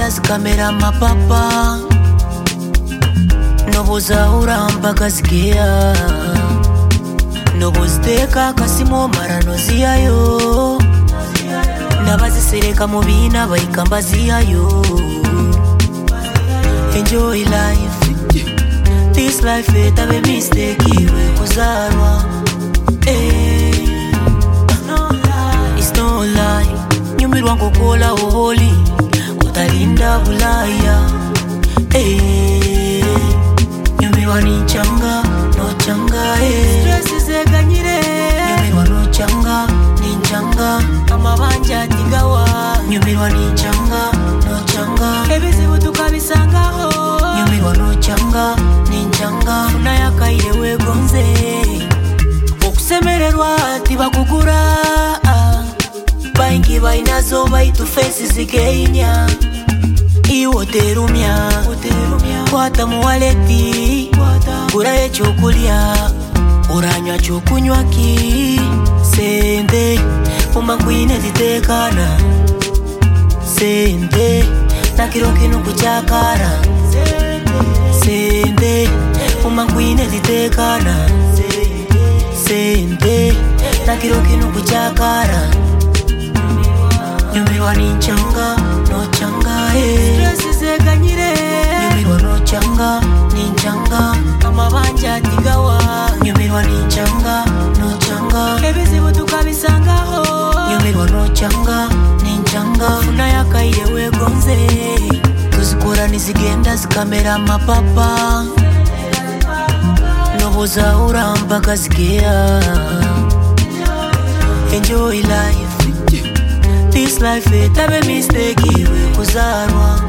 zigenda zikamera mapapa noboza uramba zikeya noboziteka akasimo mara noziyayo nabazisereka mu bina bayikamba ziyayo. Enjoy life, this life etabe mistake iwe kuzarwa. It's no lie, nyumirwa ngokola holy utalinda bulaya. Nyumirwa ni changa no changa. Stress zeganyire nyumirwa no changa ni changa. Amabanja tigawa nyumirwa ni changa no changa. Ebizibu tukabisangaho nyumirwa no changa ni changa. Unayakaire wegonze okusemererwa tibakugura. Baingi bainazo baitu face zigeinya iwo terumya kwata mu waleti gura ekyokulya uranywa kyokunywa ki sente umankwine zitekana sente nakiro kinu kuchakara sente umankwine zitekana sente nakiro kinu kuchakara. Nyumirwa ni changa no changa. Stress zeganyire nyumirwa no changa ni changa. Amabanja tigawa nyumirwa ni changa no changa. Ebizibu tukabisangaho nyumirwa no changa ni changa. Unayakaire wegonze tuzikora nizigenda zikamera mapapa noboza uramba zikeya. Enjoy life, this life etabe mistake iwe kuzarwa.